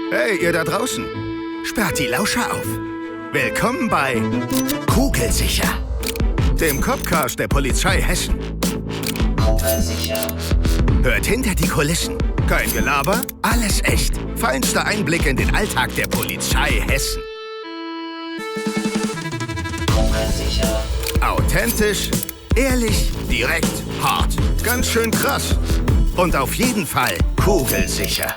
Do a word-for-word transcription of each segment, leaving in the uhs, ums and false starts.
Hey, ihr da draußen. Sperrt die Lauscher auf. Willkommen bei Kugelsicher, dem Copcast der Polizei Hessen. Kugelsicher. Hört hinter die Kulissen. Kein Gelaber, alles echt. Feinster Einblick in den Alltag der Polizei Hessen. Kugelsicher. Authentisch, ehrlich, direkt, hart. Ganz schön krass. Und auf jeden Fall kugelsicher.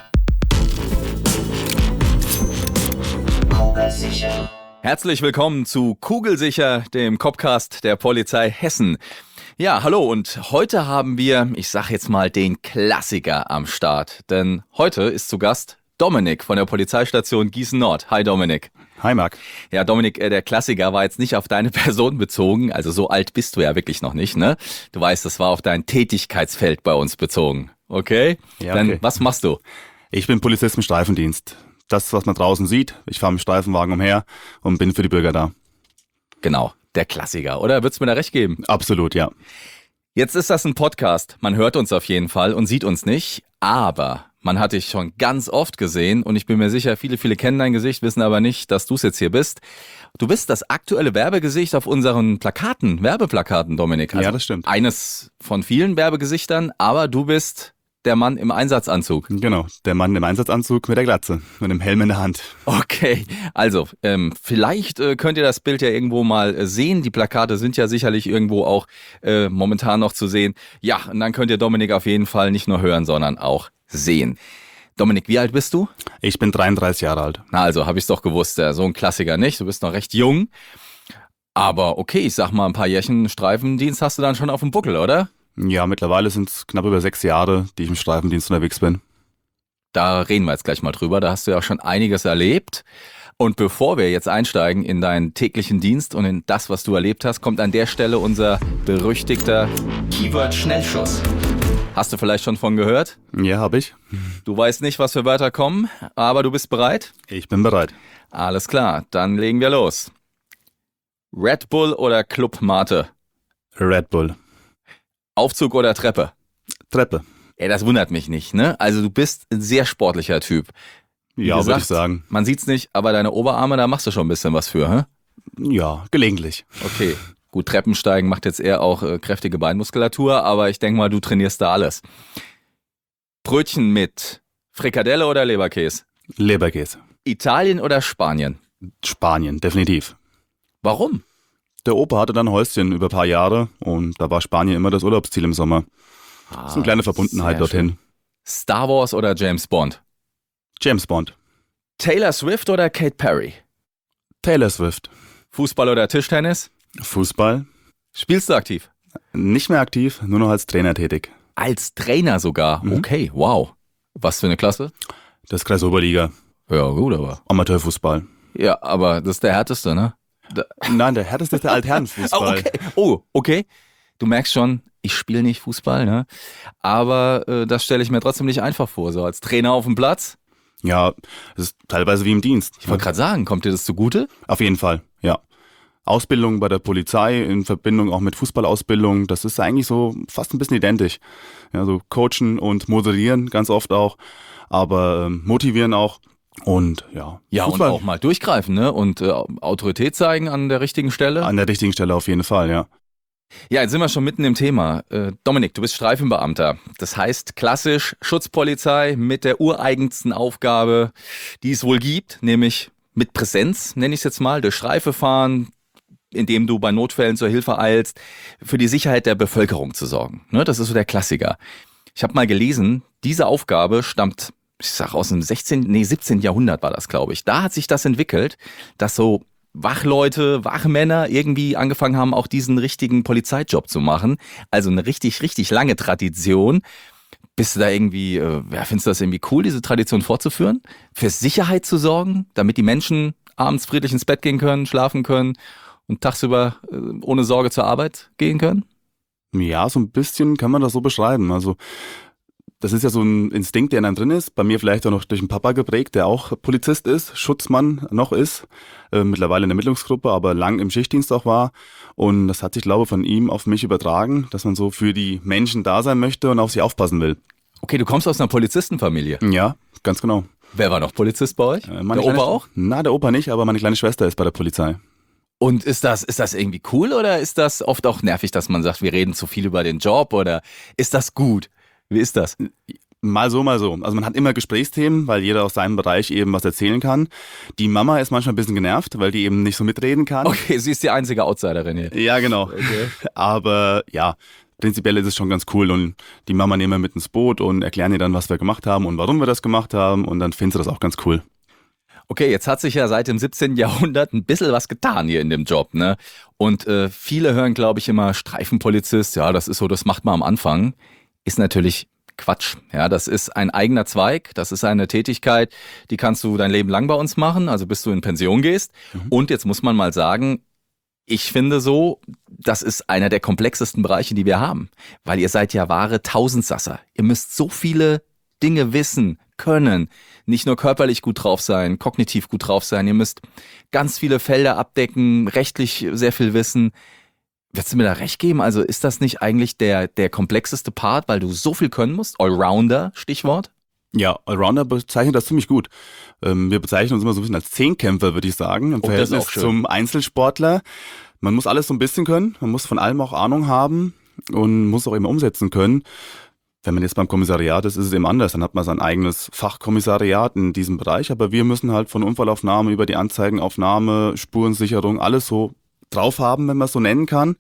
Kugelsicher. Herzlich willkommen zu Kugelsicher, dem Copcast der Polizei Hessen. Ja, hallo, und heute haben wir, ich sag jetzt mal, den Klassiker am Start. Denn heute ist zu Gast Dominik von der Polizeistation Gießen-Nord. Hi Dominik. Hi Marc. Ja, Dominik, der Klassiker war jetzt nicht auf deine Person bezogen, also so alt bist du ja wirklich noch nicht, ne? Du weißt, das war auf dein Tätigkeitsfeld bei uns bezogen, okay? Ja, Dann, okay. was machst du? Ich bin Polizist im Streifendienst. Das, was man draußen sieht, ich fahre mit Streifenwagen umher und bin für die Bürger da. Genau, der Klassiker, oder? Würdest du mir da recht geben? Absolut, ja. Jetzt ist das ein Podcast, man hört uns auf jeden Fall und sieht uns nicht, aber man hat dich schon ganz oft gesehen und ich bin mir sicher, viele, viele kennen dein Gesicht, wissen aber nicht, dass du es jetzt hier bist. Du bist das aktuelle Werbegesicht auf unseren Plakaten, Werbeplakaten, Dominik. Also Ja, das stimmt. Eines von vielen Werbegesichtern, aber du bist der Mann im Einsatzanzug. Genau, der Mann im Einsatzanzug mit der Glatze und dem Helm in der Hand. Okay, also ähm, vielleicht äh, könnt ihr das Bild ja irgendwo mal äh, sehen. Die Plakate sind ja sicherlich irgendwo auch äh, momentan noch zu sehen. Ja, und dann könnt ihr Dominik auf jeden Fall nicht nur hören, sondern auch sehen. Dominik, wie alt bist du? Ich bin dreiunddreißig Jahre alt. Na also, habe ich es doch gewusst, ja, so ein Klassiker nicht. Du bist noch recht jung. Aber okay, ich sag mal, ein paar Jährchen Streifendienst hast du dann schon auf dem Buckel, oder? Ja, mittlerweile sind es knapp über sechs Jahre, die ich im Streifendienst unterwegs bin. Da reden wir jetzt gleich mal drüber. Da hast du ja auch schon einiges erlebt. Und bevor wir jetzt einsteigen in deinen täglichen Dienst und in das, was du erlebt hast, kommt an der Stelle unser berüchtigter Keyword-Schnellschuss. Hast du vielleicht schon von gehört? Ja, habe ich. Du weißt nicht, was für Wörter kommen, aber du bist bereit? Ich bin bereit. Alles klar, dann legen wir los. Red Bull oder Club Mate? Red Bull. Aufzug oder Treppe? Treppe. Ey, das wundert mich nicht, ne? Also du bist ein sehr sportlicher Typ. Wie Ja, würde gesagt, ich sagen. Man sieht's nicht, aber deine Oberarme, da machst du schon ein bisschen was für, hä? Ja, gelegentlich. Okay, gut, Treppensteigen macht jetzt eher auch äh, kräftige Beinmuskulatur, aber ich denke mal, du trainierst da alles. Brötchen mit Frikadelle oder Leberkäse? Leberkäse. Italien oder Spanien? Spanien, definitiv. Warum? Der Opa hatte dann ein Häuschen über ein paar Jahre und da war Spanien immer das Urlaubsziel im Sommer. Das ist eine kleine Verbundenheit sehr dorthin. schön. Star Wars oder James Bond? James Bond. Taylor Swift oder Katy Perry? Taylor Swift. Fußball oder Tischtennis? Fußball. Spielst du aktiv? Nicht mehr aktiv, nur noch als Trainer tätig. Als Trainer sogar? Mhm. Okay, wow. Was für eine Klasse? Das ist Kreisoberliga. Ja, gut, aber. Amateurfußball. Ja, aber das ist der härteste, ne? Da, Nein, der härteste ist der oh, Altherrenfußball. okay. Oh, okay. Du merkst schon, ich spiele nicht Fußball, ne? Aber äh, das stelle ich mir trotzdem nicht einfach vor. So als Trainer auf dem Platz. Ja, es ist teilweise wie im Dienst. Ich wollte gerade sagen, kommt dir das zugute? Auf jeden Fall, ja. Ausbildung bei der Polizei in Verbindung auch mit Fußballausbildung, das ist eigentlich so fast ein bisschen identisch. Ja, so coachen und moderieren ganz oft auch, aber ähm, motivieren auch. Und ja, Ja, Fußball und auch mal durchgreifen, ne? Und äh, Autorität zeigen an der richtigen Stelle. an der richtigen Stelle auf jeden Fall, ja. Ja, jetzt sind wir schon mitten im Thema. Äh, Dominik, du bist Streifenbeamter. Das heißt klassisch Schutzpolizei mit der ureigensten Aufgabe, die es wohl gibt, nämlich mit Präsenz, nenne ich es jetzt mal, durch Streife fahren, indem du bei Notfällen zur Hilfe eilst, für die Sicherheit der Bevölkerung zu sorgen. Ne, das ist so der Klassiker. Ich habe mal gelesen, diese Aufgabe stammt, ich sag aus dem sechzehnten, nee, siebzehnten Jahrhundert war das, glaube ich. Da hat sich das entwickelt, dass so Wachleute, Wachmänner irgendwie angefangen haben, auch diesen richtigen Polizeijob zu machen. Also eine richtig, richtig lange Tradition. Bist du da irgendwie, äh, ja, findest du das irgendwie cool, diese Tradition fortzuführen? Für Sicherheit zu sorgen, damit die Menschen abends friedlich ins Bett gehen können, schlafen können und tagsüber äh, ohne Sorge zur Arbeit gehen können? Ja, so ein bisschen kann man das so beschreiben. Also das ist ja so ein Instinkt, der in einem drin ist. Bei mir vielleicht auch noch durch den Papa geprägt, der auch Polizist ist, Schutzmann noch ist. Äh, mittlerweile in der Ermittlungsgruppe, aber lang im Schichtdienst auch war. Und das hat sich, glaube ich, von ihm auf mich übertragen, dass man so für die Menschen da sein möchte und auf sie aufpassen will. Okay, du kommst aus einer Polizistenfamilie. Ja, ganz genau. Wer war noch Polizist bei euch? Äh, meine der kleine Opa Sch- auch? Na, der Opa nicht, aber meine kleine Schwester ist bei der Polizei. Und ist das, ist das irgendwie cool oder ist das oft auch nervig, dass man sagt, wir reden zu viel über den Job oder ist das gut? Wie ist das? Mal so, mal so. Also man hat immer Gesprächsthemen, weil jeder aus seinem Bereich eben was erzählen kann. Die Mama ist manchmal ein bisschen genervt, weil die eben nicht so mitreden kann. Okay, sie ist die einzige Outsiderin hier. Ja, genau. Okay. Aber ja, prinzipiell ist es schon ganz cool und die Mama nehmen wir mit ins Boot und erklären ihr dann, was wir gemacht haben und warum wir das gemacht haben und dann findest du das auch ganz cool. Okay, jetzt hat sich ja seit dem siebzehnten Jahrhundert ein bisschen was getan hier in dem Job, ne? Und äh, viele hören, glaube ich, immer Streifenpolizist, ja, das ist so, das macht man am Anfang. Ist natürlich Quatsch. Ja, das ist ein eigener Zweig, das ist eine Tätigkeit, die kannst du dein Leben lang bei uns machen, also bis du in Pension gehst. Mhm. Und jetzt muss man mal sagen, ich finde so, das ist einer der komplexesten Bereiche, die wir haben. Weil ihr seid ja wahre Tausendsasser. Ihr müsst so viele Dinge wissen, können, nicht nur körperlich gut drauf sein, kognitiv gut drauf sein. Ihr müsst ganz viele Felder abdecken, rechtlich sehr viel wissen. Willst du mir da recht geben? Also ist das nicht eigentlich der, der komplexeste Part, weil du so viel können musst? Allrounder, Stichwort? Ja, Allrounder bezeichnet das ziemlich gut. Ähm, wir bezeichnen uns immer so ein bisschen als Zehnkämpfer, würde ich sagen, im Oh, das ist Verhältnis auch schön. zum Einzelsportler. Man muss alles so ein bisschen können, man muss von allem auch Ahnung haben und muss auch eben umsetzen können. Wenn man jetzt beim Kommissariat ist, ist es eben anders. Dann hat man sein eigenes Fachkommissariat in diesem Bereich. Aber wir müssen halt von Unfallaufnahme über die Anzeigenaufnahme, Spurensicherung, alles so drauf haben, wenn man es so nennen kann.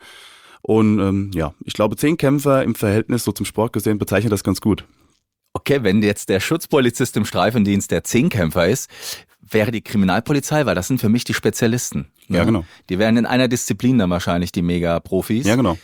Und ähm, ja, ich glaube, Zehnkämpfer im Verhältnis so zum Sport gesehen bezeichnet das ganz gut. Okay, wenn jetzt der Schutzpolizist im Streifendienst der Zehnkämpfer ist, wäre die Kriminalpolizei, weil das sind für mich die Spezialisten. Ja, genau. Die wären in einer Disziplin dann wahrscheinlich die Mega-Profis. Ja, genau.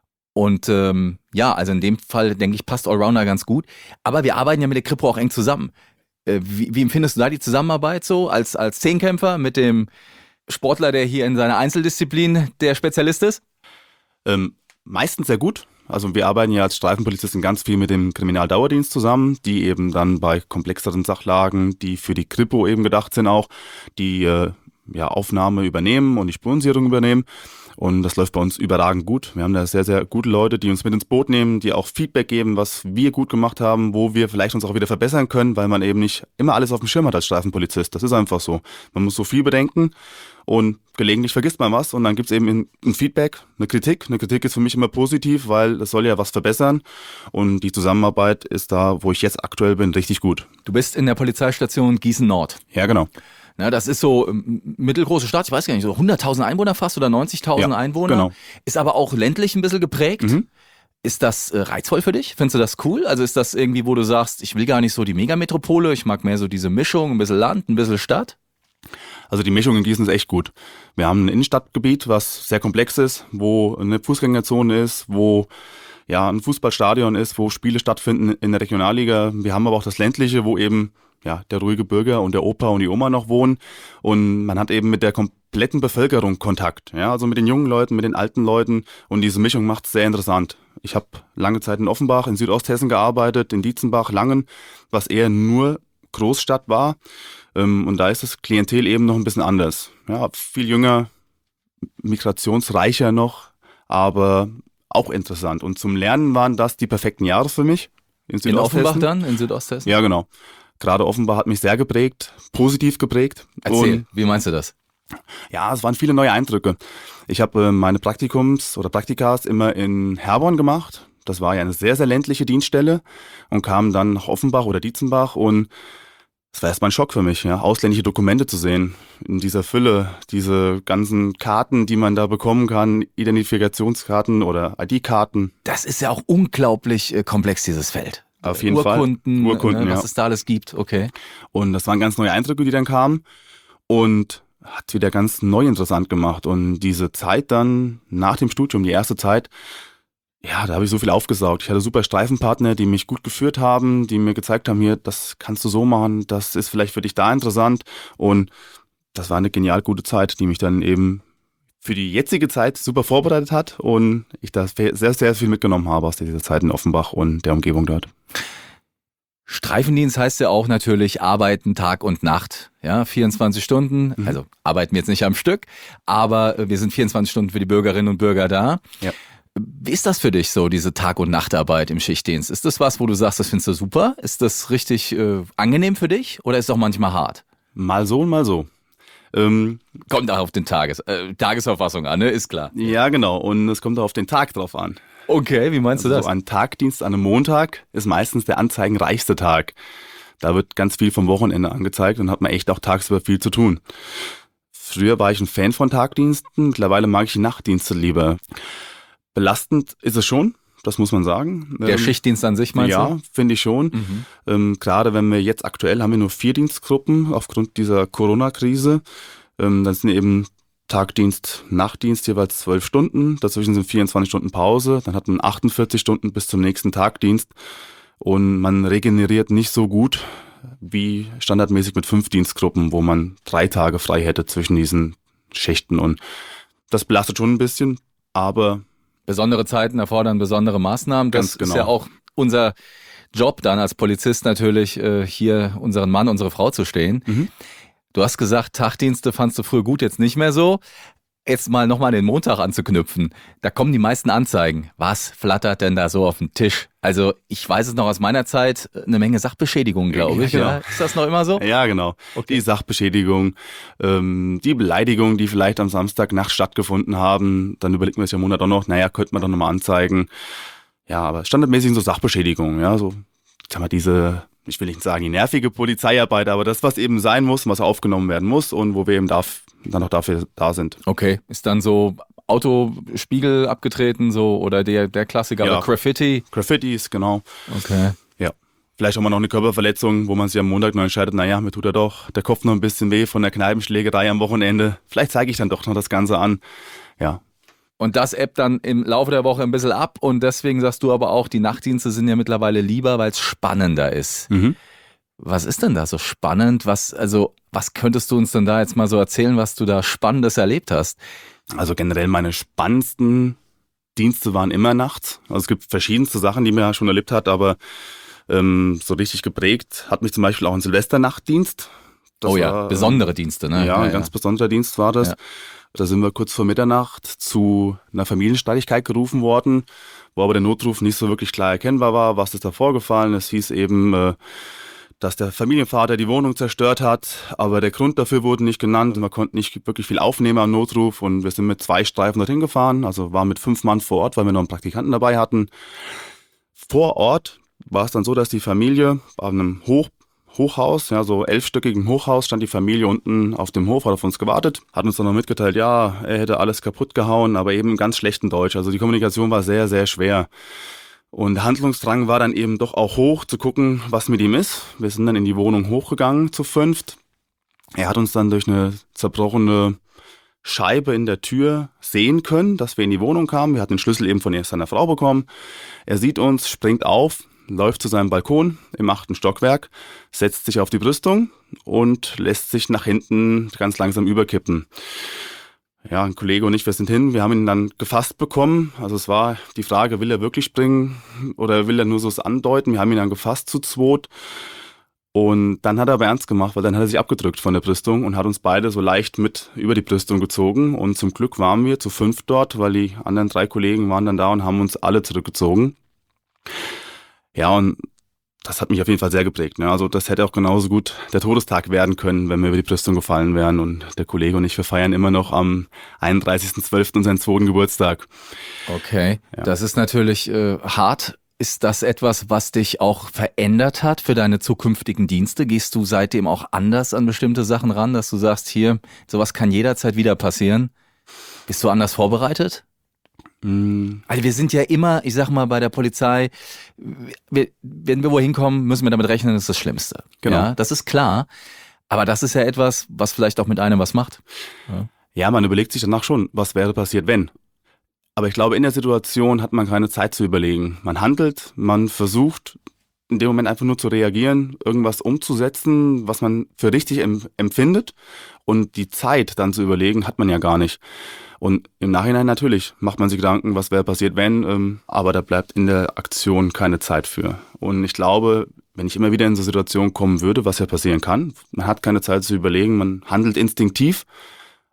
Und ähm, ja, also in dem Fall, denke ich, passt Allrounder ganz gut. Aber wir arbeiten ja mit der Kripo auch eng zusammen. Äh, wie, wie empfindest du da die Zusammenarbeit so als, als Zehnkämpfer mit dem Sportler, der hier in seiner Einzeldisziplin der Spezialist ist? Ähm, meistens sehr gut. Also wir arbeiten ja als Streifenpolizisten ganz viel mit dem Kriminaldauerdienst zusammen, die eben dann bei komplexeren Sachlagen, die für die Kripo eben gedacht sind auch, die äh, ja, Aufnahme übernehmen und die Spurensicherung übernehmen. Und das läuft bei uns überragend gut. Wir haben da sehr, sehr gute Leute, die uns mit ins Boot nehmen, die auch Feedback geben, was wir gut gemacht haben, wo wir vielleicht uns auch wieder verbessern können, weil man eben nicht immer alles auf dem Schirm hat als Streifenpolizist. Das ist einfach so. Man muss so viel bedenken und gelegentlich vergisst man was und dann gibt es eben ein Feedback, eine Kritik. Eine Kritik ist für mich immer positiv, weil das soll ja was verbessern und die Zusammenarbeit ist da, wo ich jetzt aktuell bin, richtig gut. Du bist in der Polizeistation Gießen-Nord. Ja, genau. Na, das ist so ähm, mittelgroße Stadt, ich weiß gar nicht, so hunderttausend Einwohner fast oder neunzigtausend Ja, Einwohner. genau. Ist aber auch ländlich ein bisschen geprägt. Mhm. Ist das äh, reizvoll für dich? Findest du das cool? Also ist das irgendwie, wo du sagst, ich will gar nicht so die Megametropole, ich mag mehr so diese Mischung, ein bisschen Land, ein bisschen Stadt? Also die Mischung in Gießen ist echt gut. Wir haben ein Innenstadtgebiet, was sehr komplex ist, wo eine Fußgängerzone ist, wo ja ein Fußballstadion ist, wo Spiele stattfinden in der Regionalliga. Wir haben aber auch das ländliche, wo eben ja der ruhige Bürger und der Opa und die Oma noch wohnen und man hat eben mit der kompletten Bevölkerung Kontakt, ja, also mit den jungen Leuten, mit den alten Leuten und diese Mischung macht es sehr interessant. Ich habe lange Zeit in Offenbach, in Südosthessen gearbeitet, in Dietzenbach, Langen, was eher nur Großstadt war und da ist das Klientel eben noch ein bisschen anders, ja, viel jünger, migrationsreicher noch, aber auch interessant und zum Lernen waren das die perfekten Jahre für mich. In, In Offenbach dann, in Südosthessen? Ja, genau. Gerade Offenbach hat mich sehr geprägt, positiv geprägt. Erzähl, und wie meinst du das? ja, es waren viele neue Eindrücke. Ich habe äh, meine Praktikums oder Praktikas immer in Herborn gemacht. Das war ja eine sehr, sehr ländliche Dienststelle und kam dann nach Offenbach oder Dietzenbach und es war erstmal ein Schock für mich, ja, ausländische Dokumente zu sehen in dieser Fülle, diese ganzen Karten, die man da bekommen kann, Identifikationskarten oder I D-Karten. Das ist ja auch unglaublich äh, komplex, dieses Feld. Auf jeden Urkunden, Fall. Urkunden, ne, was ja. es da alles gibt, okay. Und das waren ganz neue Eindrücke, die dann kamen und hat wieder ganz neu interessant gemacht. Und diese Zeit dann nach dem Studium, die erste Zeit, ja, da habe ich so viel aufgesaugt. Ich hatte super Streifenpartner, die mich gut geführt haben, die mir gezeigt haben, hier, das kannst du so machen, das ist vielleicht für dich da interessant. Und das war eine genial gute Zeit, die mich dann eben für die jetzige Zeit super vorbereitet hat und ich da sehr, sehr viel mitgenommen habe aus dieser Zeit in Offenbach und der Umgebung dort. Streifendienst heißt ja auch natürlich arbeiten Tag und Nacht, ja, vierundzwanzig Stunden, Mhm. also arbeiten wir jetzt nicht am Stück, aber wir sind vierundzwanzig Stunden für die Bürgerinnen und Bürger da. Ja. Wie ist das für dich so, diese Tag- und Nachtarbeit im Schichtdienst? Ist das was, wo du sagst, das findest du super? Ist das richtig äh, angenehm für dich oder ist es auch manchmal hart? Mal so und mal so. Ähm, Kommt auch auf den Tages äh, Tagesverfassung an, ne? Ist klar. ja, genau. Und es kommt auch auf den Tag drauf an. Okay, wie meinst du Also das? so ein Tagdienst an einem Montag ist meistens der anzeigenreichste Tag. Da wird ganz viel vom Wochenende angezeigt und hat man echt auch tagsüber viel zu tun. Früher war ich ein Fan von Tagdiensten, mittlerweile mag ich die Nachtdienste lieber. Belastend ist es schon, das muss man sagen. Der Ähm, Schichtdienst an sich, meinst ja, du? finde ich schon. Mhm. Ähm, gerade wenn wir jetzt aktuell haben wir nur vier Dienstgruppen aufgrund dieser Corona-Krise. Ähm, das sind eben Tagdienst, Nachtdienst jeweils zwölf Stunden. Dazwischen sind vierundzwanzig Stunden Pause. Dann hat man achtundvierzig Stunden bis zum nächsten Tagdienst. Und man regeneriert nicht so gut wie standardmäßig mit fünf Dienstgruppen, wo man drei Tage frei hätte zwischen diesen Schichten. Und das belastet schon ein bisschen, aber Besondere Zeiten erfordern besondere Maßnahmen. Das Ganz genau. ist ja auch unser Job dann als Polizist natürlich, äh, hier unseren Mann, unsere Frau zu stehen. Mhm. Du hast gesagt, Tagdienste fandst du früher gut, jetzt nicht mehr so. Jetzt mal nochmal an den Montag anzuknüpfen. Da kommen die meisten Anzeigen. Was flattert denn da so auf den Tisch? Also ich weiß es noch aus meiner Zeit, eine Menge Sachbeschädigungen, glaube Ja, ich. genau. Ja? Ist das noch immer so? Ja, genau. Okay. Die Sachbeschädigung, ähm, die Beleidigung, die vielleicht am Samstagnacht stattgefunden haben, dann überlegt man sich am Monat auch noch, naja, könnte man doch nochmal anzeigen. Ja, aber standardmäßig sind so Sachbeschädigungen, ja, so, sag mal, diese, ich will nicht sagen, die nervige Polizeiarbeit, aber das, was eben sein muss, was aufgenommen werden muss und wo wir eben darf, dann auch dafür da sind. Okay, ist dann so Autospiegel abgetreten so oder der, der Klassiker Ja. oder Graffiti? Graffitis, genau. Okay. Ja. Vielleicht auch mal noch eine Körperverletzung, wo man sich am Montag noch entscheidet, naja, mir tut er doch der Kopf noch ein bisschen weh von der Kneipenschlägerei am Wochenende. Vielleicht zeige ich dann doch noch das Ganze an. Ja. Und das ebbt dann im Laufe der Woche ein bisschen ab und deswegen sagst du aber auch, die Nachtdienste sind ja mittlerweile lieber, weil es spannender ist. Mhm. Was ist denn da so spannend? Was, also, was könntest du uns denn da jetzt mal so erzählen, was du da Spannendes erlebt hast? Also generell meine spannendsten Dienste waren immer nachts. Also es gibt verschiedenste Sachen, die man ja schon erlebt hat, aber ähm, so richtig geprägt hat mich zum Beispiel auch ein Silvesternachtdienst. Das oh ja, war, besondere Dienste, ne? Ja, ein ganz besonderer Dienst war das. Ja. Da sind wir kurz vor Mitternacht zu einer Familienstreitigkeit gerufen worden, wo aber der Notruf nicht so wirklich klar erkennbar war, was ist da vorgefallen. Es hieß eben, äh, dass der Familienvater die Wohnung zerstört hat, aber der Grund dafür wurde nicht genannt. Man konnte nicht wirklich viel aufnehmen am Notruf und wir sind mit zwei Streifen dorthin gefahren, also waren mit fünf Mann vor Ort, weil wir noch einen Praktikanten dabei hatten. Vor Ort war es dann so, dass die Familie auf einem Hoch Hochhaus, ja, so elfstöckigen Hochhaus, stand die Familie unten auf dem Hof, hat auf uns gewartet, hat uns dann noch mitgeteilt, ja, er hätte alles kaputt gehauen, aber eben im ganz schlechten Deutsch. Also die Kommunikation war sehr, sehr schwer. Und der Handlungsdrang war dann eben doch auch hoch, zu gucken, was mit ihm ist. Wir sind dann in die Wohnung hochgegangen, zu fünft. Er hat uns dann durch eine zerbrochene Scheibe in der Tür sehen können, dass wir in die Wohnung kamen. Wir hatten den Schlüssel eben von seiner Frau bekommen. Er sieht uns, springt auf, läuft zu seinem Balkon im achten Stockwerk, setzt sich auf die Brüstung und lässt sich nach hinten ganz langsam überkippen. Ja, ein Kollege und ich, wir sind hin, wir haben ihn dann gefasst bekommen. Also es war die Frage, will er wirklich springen oder will er nur so es andeuten? Wir haben ihn dann gefasst zu zweit. Und dann hat er aber ernst gemacht, weil dann hat er sich abgedrückt von der Brüstung und hat uns beide so leicht mit über die Brüstung gezogen. Und zum Glück waren wir zu fünf dort, weil die anderen drei Kollegen waren dann da und haben uns alle zurückgezogen. Ja, und das hat mich auf jeden Fall sehr geprägt. Ne? Also das hätte auch genauso gut der Todestag werden können, wenn wir über die Brüstung gefallen wären. Und der Kollege und ich, wir feiern immer noch am einunddreißigsten zwölften unseren zweiten Geburtstag. Okay, Ja. das ist natürlich äh, hart. Ist das etwas, was dich auch verändert hat für deine zukünftigen Dienste? Gehst du seitdem auch anders an bestimmte Sachen ran, dass du sagst, hier, sowas kann jederzeit wieder passieren? Bist du anders vorbereitet? Mm, Also wir sind ja immer, ich sag mal, bei der Polizei, wir, wenn wir wohin kommen, müssen wir damit rechnen, das ist das Schlimmste. Genau. Ja, das ist klar. Aber das ist ja etwas, was vielleicht auch mit einem was macht. Ja. Ja, man überlegt sich danach schon, was wäre passiert, wenn. Aber ich glaube, in der Situation hat man keine Zeit zu überlegen. Man handelt, man versucht in dem Moment einfach nur zu reagieren, irgendwas umzusetzen, was man für richtig em- empfindet. Und die Zeit dann zu überlegen, hat man ja gar nicht. Und im Nachhinein natürlich macht man sich Gedanken, was wäre passiert, wenn. Ähm, aber da bleibt in der Aktion keine Zeit für. Und ich glaube, wenn ich immer wieder in so Situationen kommen würde, was ja passieren kann, man hat keine Zeit zu überlegen, man handelt instinktiv.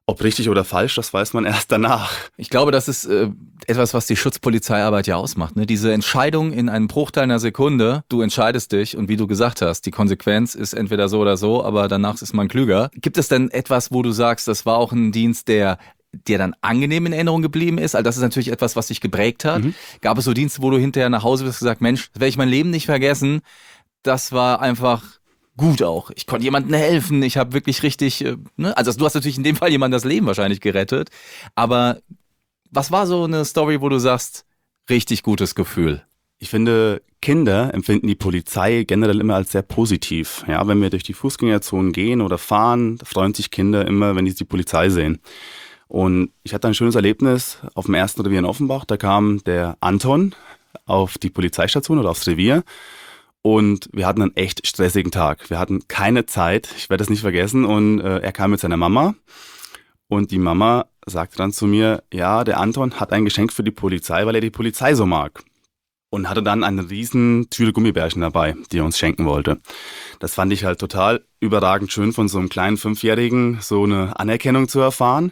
Ob richtig oder falsch, das weiß man erst danach. Ich glaube, das ist äh, etwas, was die Schutzpolizeiarbeit ja ausmacht. Ne? Diese Entscheidung in einem Bruchteil einer Sekunde, du entscheidest dich und wie du gesagt hast, die Konsequenz ist entweder so oder so, aber danach ist man klüger. Gibt es denn etwas, wo du sagst, das war auch ein Dienst, der dir dann angenehm in Erinnerung geblieben ist? Also das ist natürlich etwas, was dich geprägt hat. Mhm. Gab es so Dienste, wo du hinterher nach Hause bist und gesagt, Mensch, das werde ich mein Leben nicht vergessen. Das war einfach gut auch. Ich konnte jemandem helfen. Ich habe wirklich richtig, ne? Also du hast natürlich in dem Fall jemandem das Leben wahrscheinlich gerettet. Aber was war so eine Story, wo du sagst, richtig gutes Gefühl? Ich finde, Kinder empfinden die Polizei generell immer als sehr positiv. Ja, wenn wir durch die Fußgängerzonen gehen oder fahren, freuen sich Kinder immer, wenn sie die Polizei sehen. Und ich hatte ein schönes Erlebnis auf dem ersten Revier in Offenbach. Da kam der Anton auf die Polizeistation oder aufs Revier. Und wir hatten einen echt stressigen Tag. Wir hatten keine Zeit, ich werde das nicht vergessen. Und äh, er kam mit seiner Mama und die Mama sagte dann zu mir, ja, der Anton hat ein Geschenk für die Polizei, weil er die Polizei so mag. Und hatte dann eine riesen Tüte Gummibärchen dabei, die er uns schenken wollte. Das fand ich halt total überragend schön, von so einem kleinen Fünfjährigen so eine Anerkennung zu erfahren.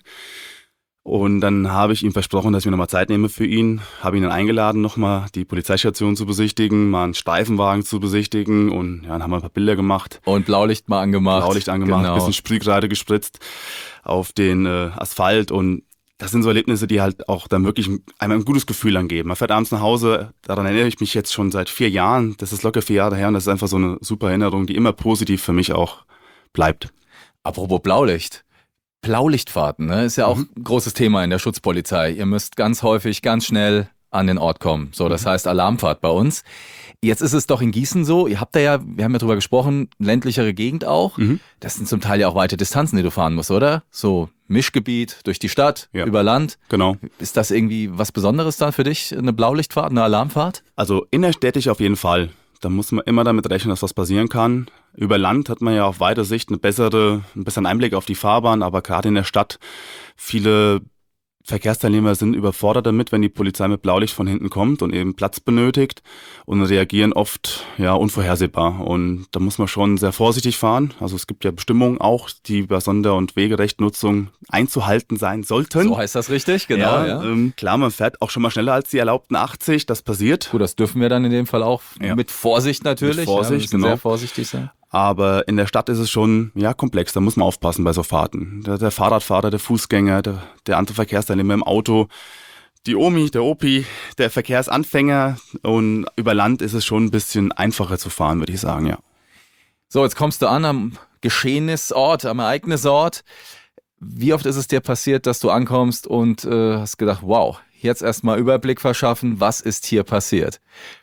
Und dann habe ich ihm versprochen, dass ich mir nochmal Zeit nehme für ihn. Habe ihn dann eingeladen, nochmal die Polizeistation zu besichtigen, mal einen Streifenwagen zu besichtigen. Und ja, dann haben wir ein paar Bilder gemacht. Und Blaulicht mal angemacht. Blaulicht angemacht, genau. Ein bisschen Sprühkreide gespritzt auf den äh, Asphalt. Und das sind so Erlebnisse, die halt auch dann wirklich einem ein gutes Gefühl dann geben. Man fährt abends nach Hause, daran erinnere ich mich jetzt schon seit vier Jahren. Das ist locker vier Jahre her und das ist einfach so eine super Erinnerung, die immer positiv für mich auch bleibt. Apropos Blaulicht. Blaulichtfahrten, ne, ist ja auch Mhm. ein großes Thema in der Schutzpolizei. Ihr müsst ganz häufig, ganz schnell an den Ort kommen. So, das heißt Alarmfahrt bei uns. Jetzt ist es doch in Gießen so, ihr habt da ja, wir haben ja drüber gesprochen, ländlichere Gegend auch. Mhm. Das sind zum Teil ja auch weite Distanzen, die du fahren musst, oder? So Mischgebiet durch die Stadt, Ja. über Land. Genau. Ist das irgendwie was Besonderes dann für dich, eine Blaulichtfahrt, eine Alarmfahrt? Also innerstädtisch auf jeden Fall. Da muss man immer damit rechnen, dass was passieren kann. Über Land hat man ja auf weiter Sicht eine bessere, einen besseren Einblick auf die Fahrbahn, aber gerade in der Stadt, viele Verkehrsteilnehmer sind überfordert damit, wenn die Polizei mit Blaulicht von hinten kommt und eben Platz benötigt und reagieren oft ja unvorhersehbar. Und da muss man schon sehr vorsichtig fahren. Also es gibt ja Bestimmungen auch, die bei Sonder- und Wegerechtnutzung einzuhalten sein sollten. So heißt das richtig, genau. Ja, Ja, Ähm, klar, man fährt auch schon mal schneller als die erlaubten achtzig, das passiert. Gut, das dürfen wir dann in dem Fall auch Ja. mit Vorsicht natürlich. Mit Vorsicht, ja, wir müssen genau. sehr vorsichtig sein. Aber in der Stadt ist es schon ja komplex, da muss man aufpassen bei so Fahrten. Der, der Fahrradfahrer, der Fußgänger, der, der andere Verkehrsteilnehmer im Auto, die Omi, der Opi, der Verkehrsanfänger und über Land ist es schon ein bisschen einfacher zu fahren, würde ich sagen, ja. So, jetzt kommst du an am Geschehnisort, am Ereignisort. Wie oft ist es dir passiert, dass du ankommst und äh, hast gedacht, wow, jetzt erstmal Überblick verschaffen, was ist hier passiert?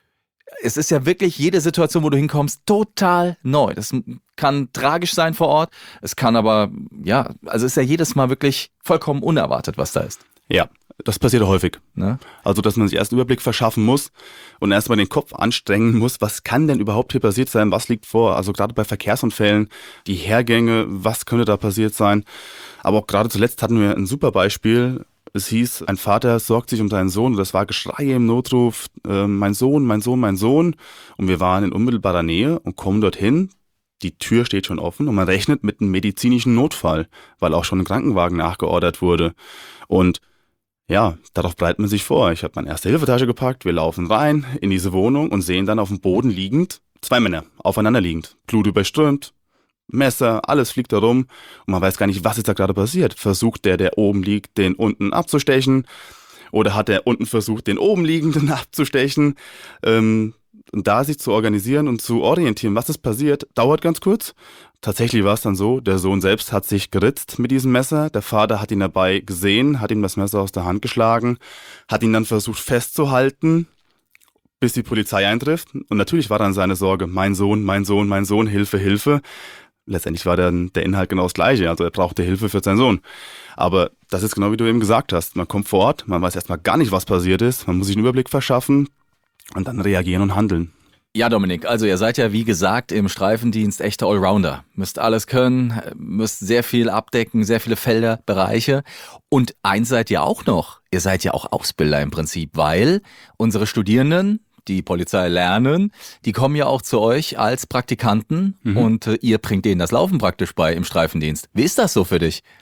Es ist ja wirklich jede Situation, wo du hinkommst, total neu. Das kann tragisch sein vor Ort, es kann aber, ja, also es ist ja jedes Mal wirklich vollkommen unerwartet, was da ist. Ja, das passiert häufig. Ne? Also, dass man sich erst einen Überblick verschaffen muss und erstmal den Kopf anstrengen muss, was kann denn überhaupt hier passiert sein, was liegt vor? Also gerade bei Verkehrsunfällen, die Hergänge, was könnte da passiert sein? Aber auch gerade zuletzt hatten wir ein super Beispiel. Es hieß, ein Vater sorgt sich um seinen Sohn und das war Geschrei im Notruf, äh, mein Sohn, mein Sohn, mein Sohn. Und wir waren in unmittelbarer Nähe und kommen dorthin. Die Tür steht schon offen und man rechnet mit einem medizinischen Notfall, weil auch schon ein Krankenwagen nachgeordert wurde. Und ja, darauf bereitet man sich vor. Ich habe meine erste Hilfetasche gepackt, wir laufen rein in diese Wohnung und sehen dann auf dem Boden liegend zwei Männer, aufeinander liegend, blutüberströmt, Messer, alles fliegt da rum und man weiß gar nicht, was ist da gerade passiert. Versucht der, der oben liegt, den unten abzustechen oder hat der unten versucht, den oben liegenden abzustechen? Ähm, und da sich zu organisieren und zu orientieren, was ist passiert, dauert ganz kurz. Tatsächlich war es dann so, der Sohn selbst hat sich geritzt mit diesem Messer, der Vater hat ihn dabei gesehen, hat ihm das Messer aus der Hand geschlagen, hat ihn dann versucht festzuhalten, bis die Polizei eintrifft. Und natürlich war dann seine Sorge, mein Sohn, mein Sohn, mein Sohn, Hilfe, Hilfe. Letztendlich war dann der Inhalt genau das Gleiche, also er brauchte Hilfe für seinen Sohn. Aber das ist genau wie du eben gesagt hast, man kommt vor Ort, man weiß erstmal gar nicht, was passiert ist, man muss sich einen Überblick verschaffen und dann reagieren und handeln. Ja, Dominik, also ihr seid ja wie gesagt im Streifendienst echte Allrounder. Müsst alles können, müsst sehr viel abdecken, sehr viele Felder, Bereiche. Und eins seid ihr auch noch, ihr seid ja auch Ausbilder im Prinzip, weil unsere Studierenden, die Polizei lernen, die kommen ja auch zu euch als Praktikanten mhm. und äh, ihr bringt denen das Laufen praktisch bei im Streifendienst. Wie ist das so für dich?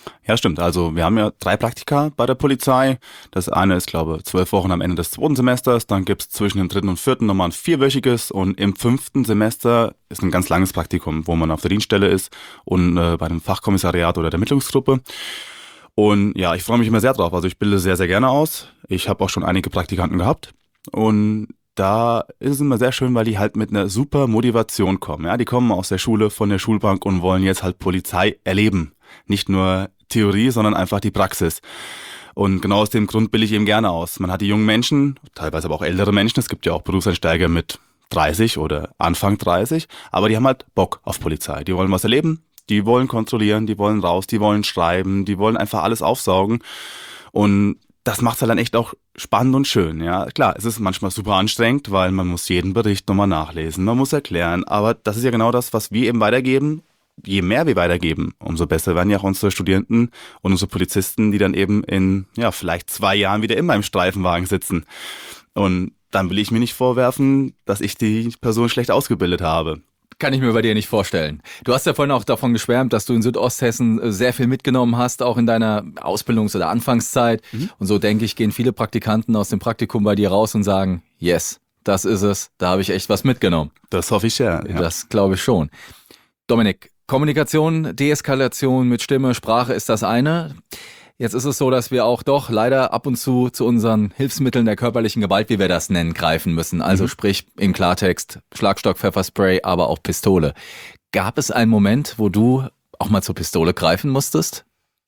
Ja, stimmt. Also wir haben ja drei Praktika bei der Polizei. Das eine ist, glaube ich, zwölf Wochen am Ende des zweiten Semesters. Dann gibt's zwischen dem dritten und vierten nochmal ein vierwöchiges. Und im fünften Semester ist ein ganz langes Praktikum, wo man auf der Dienststelle ist und äh, bei einem Fachkommissariat oder der Ermittlungsgruppe. Und ja, ich freue mich immer sehr drauf. Also ich bilde sehr, sehr gerne aus. Ich habe auch schon einige Praktikanten gehabt. Und da ist es immer sehr schön, weil die halt mit einer super Motivation kommen. Ja, die kommen aus der Schule, von der Schulbank und wollen jetzt halt Polizei erleben. Nicht nur Theorie, sondern einfach die Praxis. Und genau aus dem Grund bilde ich eben gerne aus. Man hat die jungen Menschen, teilweise aber auch ältere Menschen. Es gibt ja auch Berufseinsteiger mit dreißig oder Anfang dreißig. Aber die haben halt Bock auf Polizei. Die wollen was erleben, die wollen kontrollieren, die wollen raus, die wollen schreiben, die wollen einfach alles aufsaugen. Und das macht es halt dann echt auch spannend und schön. Ja, klar, es ist manchmal super anstrengend, weil man muss jeden Bericht nochmal nachlesen, man muss erklären. Aber das ist ja genau das, was wir eben weitergeben. Je mehr wir weitergeben, umso besser werden ja auch unsere Studierenden und unsere Polizisten, die dann eben in, ja, vielleicht zwei Jahren wieder immer im Streifenwagen sitzen. Und dann will ich mir nicht vorwerfen, dass ich die Person schlecht ausgebildet habe. Kann ich mir bei dir nicht vorstellen. Du hast ja vorhin auch davon geschwärmt, dass du in Südosthessen sehr viel mitgenommen hast, auch in deiner Ausbildungs- oder Anfangszeit. Mhm. Und so denke ich, gehen viele Praktikanten aus dem Praktikum bei dir raus und sagen, yes, das ist es, da habe ich echt was mitgenommen. Das hoffe ich ja. ja. Das glaube ich schon. Dominik, Kommunikation, Deeskalation mit Stimme, Sprache ist das eine. Jetzt ist es so, dass wir auch doch leider ab und zu zu unseren Hilfsmitteln der körperlichen Gewalt, wie wir das nennen, greifen müssen. Also mhm. sprich im Klartext Schlagstock, Pfefferspray, aber auch Pistole. Gab es einen Moment, wo du auch mal zur Pistole greifen musstest?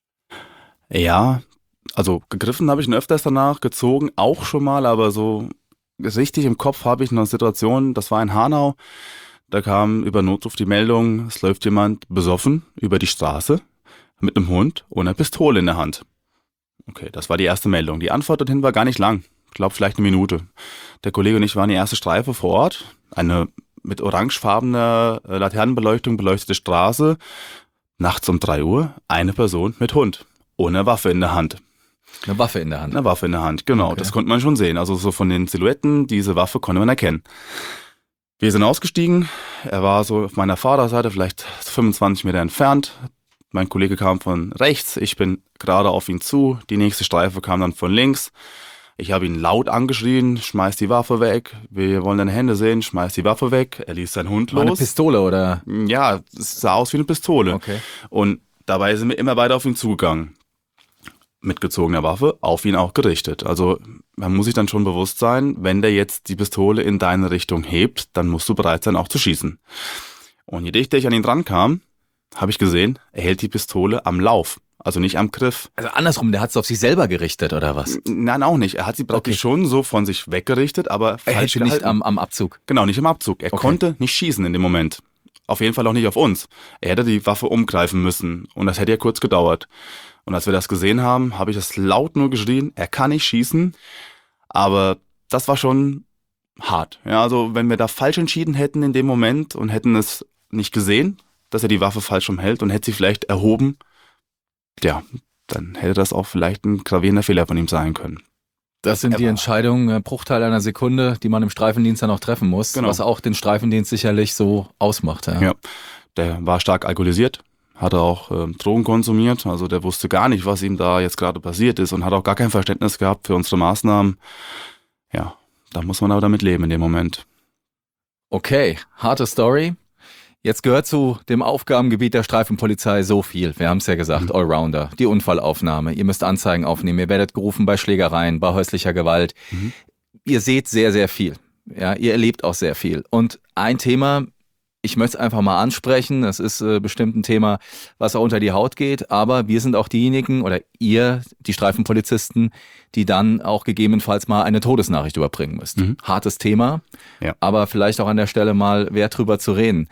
Ja, also gegriffen habe ich ihn öfters danach, gezogen auch schon mal, aber so richtig im Kopf habe ich eine Situation, das war in Hanau. Da kam über Notruf die Meldung, es läuft jemand besoffen über die Straße mit einem Hund und einer Pistole in der Hand. Okay, das war die erste Meldung. Die Antwort dorthin war gar nicht lang. Ich glaube, vielleicht eine Minute. Der Kollege und ich waren die erste Streife vor Ort. Eine mit orangefarbener Laternenbeleuchtung beleuchtete Straße. Nachts um drei Uhr. Eine Person mit Hund. Ohne Waffe in der Hand. Eine Waffe in der Hand? Eine Waffe in der Hand, genau. Okay. Das konnte man schon sehen. Also so von den Silhouetten, diese Waffe konnte man erkennen. Wir sind ausgestiegen. Er war so auf meiner Fahrerseite, vielleicht fünfundzwanzig Meter entfernt. Mein Kollege kam von rechts, ich bin gerade auf ihn zu, die nächste Streife kam dann von links. Ich habe ihn laut angeschrien, schmeiß die Waffe weg, wir wollen deine Hände sehen, schmeiß die Waffe weg. Er ließ seinen Hund los. War eine Pistole, oder? Ja, es sah aus wie eine Pistole. Okay. Und dabei sind wir immer weiter auf ihn zugegangen. Mit gezogener Waffe, auf ihn auch gerichtet. Also man muss sich dann schon bewusst sein, wenn der jetzt die Pistole in deine Richtung hebt, dann musst du bereit sein, auch zu schießen. Und je dichter ich an ihn dran kam, habe ich gesehen, er hält die Pistole am Lauf, also nicht am Griff. Also andersrum, der hat es auf sich selber gerichtet, oder was? Nein, auch nicht. Er hat sie praktisch okay. schon so von sich weggerichtet, aber er falsch hätte nicht am, am Abzug. Genau, nicht am Abzug. Er okay. konnte nicht schießen in dem Moment. Auf jeden Fall auch nicht auf uns. Er hätte die Waffe umgreifen müssen und das hätte ja kurz gedauert. Und als wir das gesehen haben, habe ich das laut nur geschrien, er kann nicht schießen, aber das war schon hart. Ja, also wenn wir da falsch entschieden hätten in dem Moment und hätten es nicht gesehen, dass er die Waffe falsch umhält und hätte sie vielleicht erhoben, ja, dann hätte das auch vielleicht ein gravierender Fehler von ihm sein können. Das sind er die Entscheidungen, Bruchteil einer Sekunde, die man im Streifendienst dann auch treffen muss, genau. Was auch den Streifendienst sicherlich so ausmacht. Ja, ja, der war stark alkoholisiert, hatte auch ähm, Drogen konsumiert, also der wusste gar nicht, was ihm da jetzt gerade passiert ist und hat auch gar kein Verständnis gehabt für unsere Maßnahmen. Ja, da muss man aber damit leben in dem Moment. Okay, harte Story. Jetzt gehört zu dem Aufgabengebiet der Streifenpolizei so viel. Wir haben es ja gesagt, mhm. Allrounder, die Unfallaufnahme. Ihr müsst Anzeigen aufnehmen, ihr werdet gerufen bei Schlägereien, bei häuslicher Gewalt. Mhm. Ihr seht sehr, sehr viel. Ja, ihr erlebt auch sehr viel. Und ein Thema, ich möchte es einfach mal ansprechen, das ist äh, bestimmt ein Thema, was auch unter die Haut geht, aber wir sind auch diejenigen, oder ihr, die Streifenpolizisten, die dann auch gegebenenfalls mal eine Todesnachricht überbringen müsst. Mhm. Hartes Thema, ja. Aber vielleicht auch an der Stelle mal wert drüber zu reden.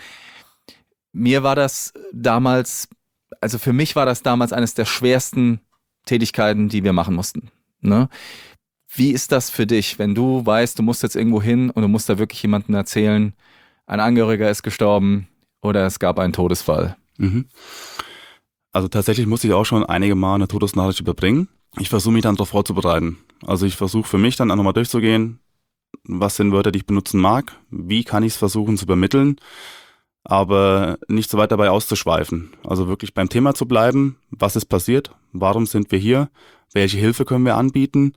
Mir war das damals, also für mich war das damals eines der schwersten Tätigkeiten, die wir machen mussten. Ne? Wie ist das für dich, wenn du weißt, du musst jetzt irgendwo hin und du musst da wirklich jemandem erzählen, ein Angehöriger ist gestorben oder es gab einen Todesfall? Mhm. Also tatsächlich musste ich auch schon einige Mal eine Todesnachricht überbringen. Ich versuche mich dann darauf vorzubereiten. Also ich versuche für mich dann auch nochmal durchzugehen, was sind Wörter, die ich benutzen mag, wie kann ich es versuchen zu übermitteln. aber nicht so weit dabei auszuschweifen. Also wirklich beim Thema zu bleiben. Was ist passiert? Warum sind wir hier? Welche Hilfe können wir anbieten?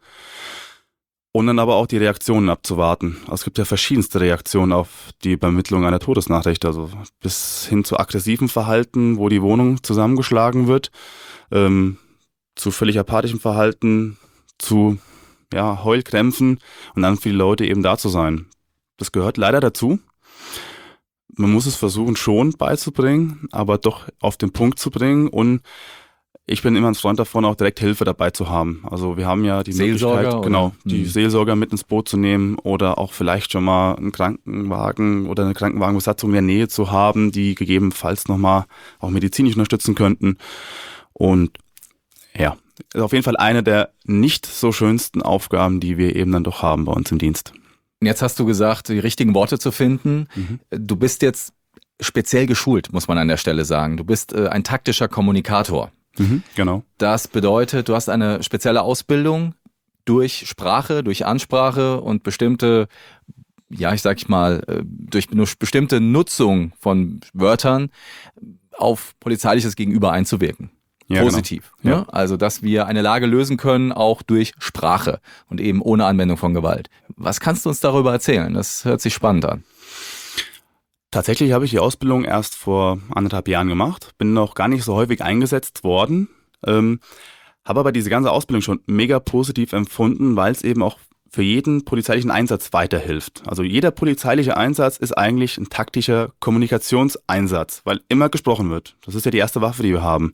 Und dann aber auch die Reaktionen abzuwarten. Also es gibt ja verschiedenste Reaktionen auf die Übermittlung einer Todesnachricht. Also bis hin zu aggressivem Verhalten, wo die Wohnung zusammengeschlagen wird, ähm, zu völlig apathischem Verhalten, zu ja, Heulkrämpfen und dann für die Leute eben da zu sein. Das gehört leider dazu. Man muss es versuchen schon beizubringen, aber doch auf den Punkt zu bringen, und ich bin immer ein Freund davon, auch direkt Hilfe dabei zu haben. Also wir haben ja die Seelsorger, Möglichkeit, genau, oder? die Hm. Seelsorger mit ins Boot zu nehmen oder auch vielleicht schon mal einen Krankenwagen oder eine Krankenwagenbesatzung in der Nähe zu haben, die gegebenenfalls nochmal auch medizinisch unterstützen könnten. Und ja, ist auf jeden Fall eine der nicht so schönsten Aufgaben, die wir eben dann doch haben bei uns im Dienst. Jetzt hast du gesagt, die richtigen Worte zu finden. Mhm. Du bist jetzt speziell geschult, muss man an der Stelle sagen. Du bist äh, ein taktischer Kommunikator. Mhm, genau. Das bedeutet, du hast eine spezielle Ausbildung durch Sprache, durch Ansprache und bestimmte, ja, ich sag ich mal, äh, durch eine bestimmte Nutzung von Wörtern auf polizeiliches Gegenüber einzuwirken. Ja, Positiv. genau. Ja. Also, dass wir eine Lage lösen können, auch durch Sprache und eben ohne Anwendung von Gewalt. Was kannst du uns darüber erzählen? Das hört sich spannend an. Tatsächlich habe ich die Ausbildung erst vor anderthalb Jahren gemacht, bin noch gar nicht so häufig eingesetzt worden, ähm, habe aber diese ganze Ausbildung schon mega positiv empfunden, weil es eben auch für jeden polizeilichen Einsatz weiterhilft. Also jeder polizeiliche Einsatz ist eigentlich ein taktischer Kommunikationseinsatz, weil immer gesprochen wird. Das ist ja die erste Waffe, die wir haben.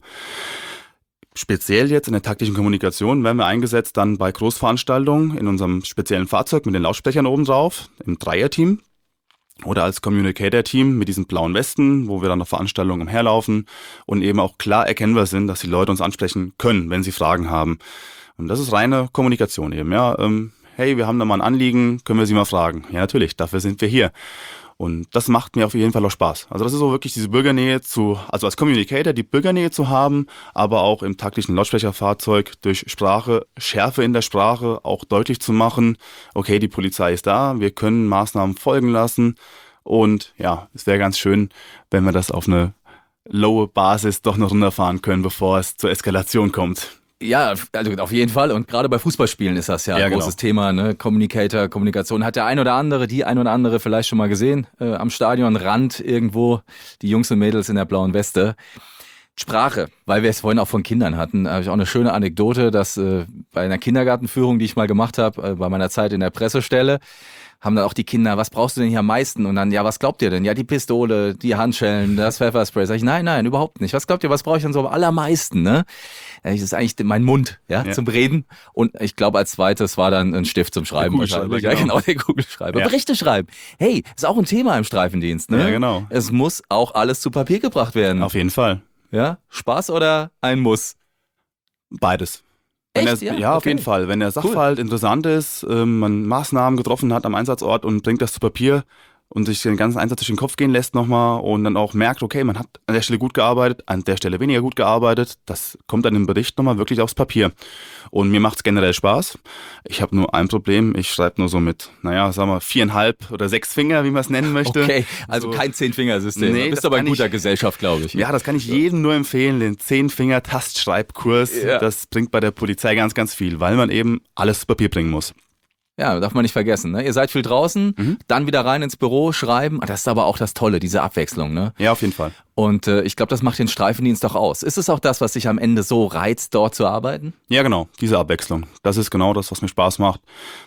Speziell jetzt in der taktischen Kommunikation werden wir eingesetzt dann bei Großveranstaltungen in unserem speziellen Fahrzeug mit den Lautsprechern oben drauf, im Dreierteam. Oder als Communicator-Team mit diesen blauen Westen, wo wir dann auf Veranstaltungen umherlaufen und eben auch klar erkennbar sind, dass die Leute uns ansprechen können, wenn sie Fragen haben. Und das ist reine Kommunikation eben, ja. Ähm, hey, wir haben da mal ein Anliegen, können wir Sie mal fragen? Ja, natürlich, dafür sind wir hier. Und das macht mir auf jeden Fall auch Spaß. Also das ist so wirklich diese Bürgernähe zu, also als Communicator die Bürgernähe zu haben, aber auch im taktischen Lautsprecherfahrzeug durch Sprache, Schärfe in der Sprache auch deutlich zu machen, okay, die Polizei ist da, wir können Maßnahmen folgen lassen, und ja, es wäre ganz schön, wenn wir das auf eine lowe Basis doch noch runterfahren können, bevor es zur Eskalation kommt. Ja, also auf jeden Fall. Und gerade bei Fußballspielen ist das ja ein Ja, genau. großes Thema. Ne? Communicator, Kommunikation. Hat der ein oder andere, die ein oder andere vielleicht schon mal gesehen, äh, am Stadionrand irgendwo, die Jungs und Mädels in der blauen Weste. Sprache, weil wir es vorhin auch von Kindern hatten, habe ich auch eine schöne Anekdote, dass äh, bei einer Kindergartenführung, die ich mal gemacht habe, äh, bei meiner Zeit in der Pressestelle, haben dann auch die Kinder, was brauchst du denn hier am meisten? Und dann, ja, was glaubt ihr denn? Ja, die Pistole, die Handschellen, das Pfefferspray. Sag ich, nein, nein, überhaupt nicht. Was glaubt ihr, was brauche ich denn so am allermeisten? Ne? Ja, das ist eigentlich mein Mund, ja, Ja. zum Reden. Und ich glaube, als zweites war dann ein Stift zum Schreiben. Kugelschreiber, wahrscheinlich. Ja, genau. genau, der Kugelschreiber. Ja. Berichte schreiben. Hey, ist auch ein Thema im Streifendienst. Ne? Ja, genau. Es muss auch alles zu Papier gebracht werden. Auf jeden Fall. Ja? Spaß oder ein Muss? Beides. Wenn Echt? er, Ja, ja, auf okay. jeden Fall. Wenn der Sachverhalt interessant ist, ähm, man Maßnahmen getroffen hat am Einsatzort und bringt das zu Papier und sich den ganzen Einsatz durch den Kopf gehen lässt nochmal und dann auch merkt, okay, man hat an der Stelle gut gearbeitet, an der Stelle weniger gut gearbeitet, das kommt dann im Bericht nochmal wirklich aufs Papier. Und mir macht es generell Spaß. Ich habe nur ein Problem, ich schreibe nur so mit, naja, sagen wir viereinhalb oder sechs Finger, wie man es nennen möchte. Okay, also So. kein Zehn-Fingersystem. Nee, du bist das aber in kann guter ich- Gesellschaft, glaube ich. Ja, das kann ich jedem nur empfehlen, den Zehn-Finger-Tastschreibkurs. Ja. Das bringt bei der Polizei ganz, ganz viel, weil man eben alles zu Papier bringen muss. Ja, darf man nicht vergessen. Ne? Ihr seid viel draußen, Mhm. dann wieder rein ins Büro, schreiben. Das ist aber auch das Tolle, diese Abwechslung. Ne? Ja, auf jeden Fall. Und äh, ich glaube, das macht den Streifendienst doch aus. Ist es auch das, was dich am Ende so reizt, dort zu arbeiten? Ja, genau, diese Abwechslung. Das ist genau das, was mir Spaß macht.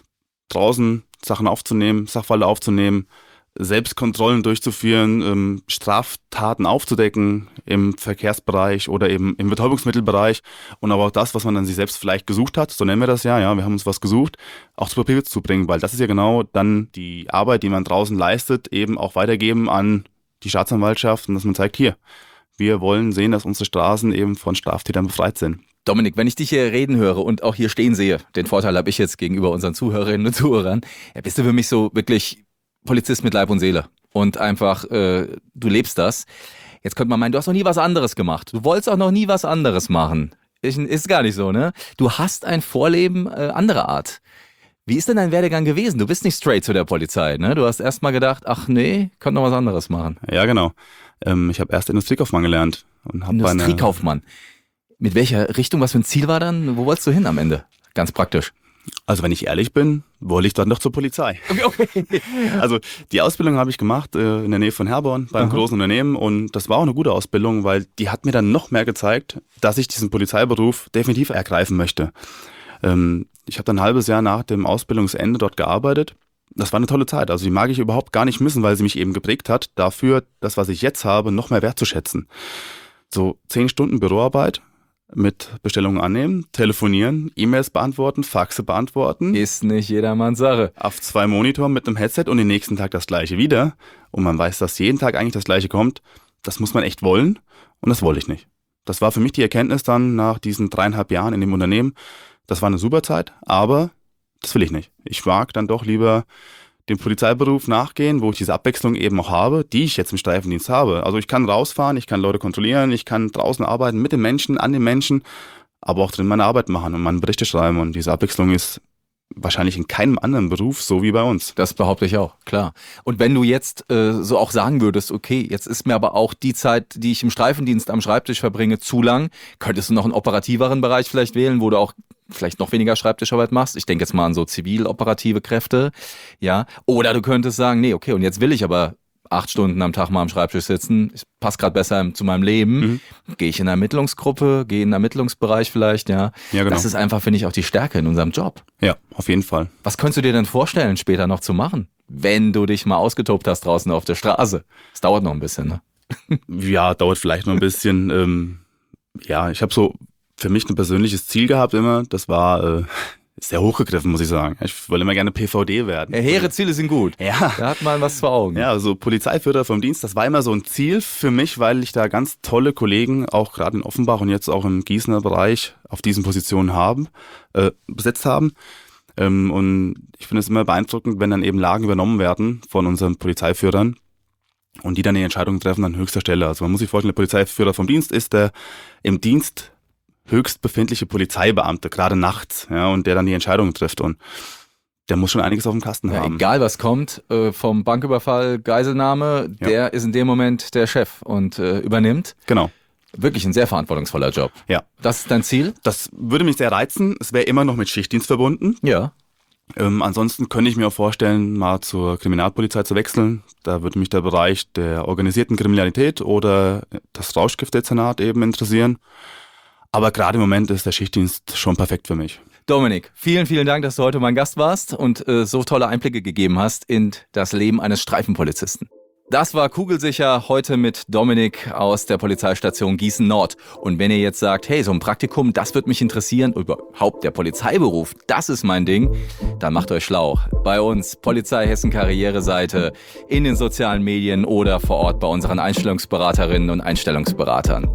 Draußen Sachen aufzunehmen, Sachverhalte aufzunehmen, Selbstkontrollen durchzuführen, ähm, Straftaten aufzudecken im Verkehrsbereich oder eben im Betäubungsmittelbereich und aber auch das, was man dann sich selbst vielleicht gesucht hat, so nennen wir das ja, ja, wir haben uns was gesucht, auch zu Papier zu bringen, weil das ist ja genau dann die Arbeit, die man draußen leistet, eben auch weitergeben an die Staatsanwaltschaft und dass man zeigt, hier, wir wollen sehen, dass unsere Straßen eben von Straftätern befreit sind. Dominik, wenn ich dich hier reden höre und auch hier stehen sehe, den Vorteil habe ich jetzt gegenüber unseren Zuhörerinnen und Zuhörern, ja, bist du für mich so wirklich Polizist mit Leib und Seele und einfach, äh, du lebst das. Jetzt könnte man meinen, du hast noch nie was anderes gemacht. Du wolltest auch noch nie was anderes machen. Ich, ist gar nicht so, ne? Du hast ein Vorleben äh, anderer Art. Wie ist denn dein Werdegang gewesen? Du bist nicht straight zu der Polizei, ne? Du hast erst mal gedacht, ach nee, könnte noch was anderes machen. Ja, genau. Ähm, ich habe erst Industriekaufmann gelernt. Und hab bei einer- Industriekaufmann. Mit welcher Richtung, was für ein Ziel war dann? Wo wolltest du hin am Ende? Ganz praktisch. Also wenn ich ehrlich bin, wollte ich dann doch zur Polizei. Okay, okay. Also die Ausbildung habe ich gemacht äh, in der Nähe von Herborn beim Aha. großen Unternehmen und das war auch eine gute Ausbildung, weil die hat mir dann noch mehr gezeigt, dass ich diesen Polizeiberuf definitiv ergreifen möchte. Ähm, ich habe dann ein halbes Jahr nach dem Ausbildungsende dort gearbeitet. Das war eine tolle Zeit. Also die mag ich überhaupt gar nicht missen, weil sie mich eben geprägt hat, dafür das, was ich jetzt habe, noch mehr wertzuschätzen. So zehn Stunden Büroarbeit mit Bestellungen annehmen, telefonieren, E-Mails beantworten, Faxe beantworten. Ist nicht jedermanns Sache. Auf zwei Monitoren mit einem Headset und den nächsten Tag das gleiche wieder. Und man weiß, dass jeden Tag eigentlich das gleiche kommt. Das muss man echt wollen und das wollte ich nicht. Das war für mich die Erkenntnis dann nach diesen dreieinhalb Jahren in dem Unternehmen. Das war eine super Zeit, aber das will ich nicht. Ich mag dann doch lieber dem Polizeiberuf nachgehen, wo ich diese Abwechslung eben auch habe, die ich jetzt im Streifendienst habe. Also ich kann rausfahren, ich kann Leute kontrollieren, ich kann draußen arbeiten mit den Menschen, an den Menschen, aber auch drin meine Arbeit machen und meine Berichte schreiben. Und diese Abwechslung ist wahrscheinlich in keinem anderen Beruf so wie bei uns. Das behaupte ich auch, klar. Und wenn du jetzt äh, so auch sagen würdest, okay, jetzt ist mir aber auch die Zeit, die ich im Streifendienst am Schreibtisch verbringe, zu lang, könntest du noch einen operativeren Bereich vielleicht wählen, wo du auch vielleicht noch weniger Schreibtischarbeit machst. Ich denke jetzt mal an so zivil-operative Kräfte, ja. Oder du könntest sagen, nee, okay, und jetzt will ich aber acht Stunden am Tag mal am Schreibtisch sitzen, ich passe gerade besser zu meinem Leben, Mhm. gehe ich in eine Ermittlungsgruppe, gehe in einen Ermittlungsbereich vielleicht, ja. Ja, genau. Das ist einfach, finde ich, auch die Stärke in unserem Job. Ja, auf jeden Fall. Was könntest du dir denn vorstellen, später noch zu machen, wenn du dich mal ausgetobt hast draußen auf der Straße? Das dauert noch ein bisschen, ne? Ja, dauert vielleicht noch ein bisschen. ähm, ja, ich habe so für mich ein persönliches Ziel gehabt immer. Das war äh, sehr hochgegriffen, muss ich sagen. Ich wollte immer gerne P V D werden. Ja, hehre Ziele sind gut. Ja. Da hat man was vor Augen. Ja, also Polizeiführer vom Dienst, das war immer so ein Ziel für mich, weil ich da ganz tolle Kollegen, auch gerade in Offenbach und jetzt auch im Gießener Bereich auf diesen Positionen haben, äh, besetzt haben. Ähm, und ich finde es immer beeindruckend, wenn dann eben Lagen übernommen werden von unseren Polizeiführern und die dann die Entscheidungen treffen an höchster Stelle. Also man muss sich vorstellen, der Polizeiführer vom Dienst ist der im Dienst höchst befindliche Polizeibeamte, gerade nachts, ja, und der dann die Entscheidungen trifft und der muss schon einiges auf dem Kasten Ja, haben. egal was kommt, äh, vom Banküberfall, Geiselnahme, Ja. der ist in dem Moment der Chef und äh, übernimmt. Genau, Wirklich ein sehr verantwortungsvoller Job. ja. Das ist dein Ziel? Das würde mich sehr reizen. Es wäre immer noch mit Schichtdienst verbunden. Ja. Ähm, ansonsten könnte ich mir auch vorstellen, mal zur Kriminalpolizei zu wechseln. Da würde mich der Bereich der organisierten Kriminalität oder das Rauschgiftdezernat eben interessieren. Aber gerade im Moment ist der Schichtdienst schon perfekt für mich. Dominik, vielen, vielen Dank, dass du heute mein Gast warst und äh, so tolle Einblicke gegeben hast in das Leben eines Streifenpolizisten. Das war Kugelsicher heute mit Dominik aus der Polizeistation Gießen Nord. Und wenn ihr jetzt sagt, hey, so ein Praktikum, das wird mich interessieren, überhaupt der Polizeiberuf, das ist mein Ding, dann macht euch schlau. Bei uns, Polizei Hessen Karriereseite, in den sozialen Medien oder vor Ort bei unseren Einstellungsberaterinnen und Einstellungsberatern.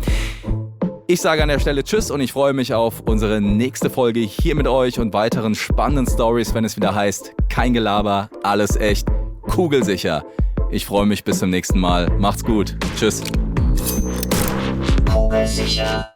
Ich sage an der Stelle Tschüss und ich freue mich auf unsere nächste Folge hier mit euch und weiteren spannenden Stories, wenn es wieder heißt, kein Gelaber, alles echt, kugelsicher. Ich freue mich bis zum nächsten Mal. Macht's gut. Tschüss. Kugelsicher.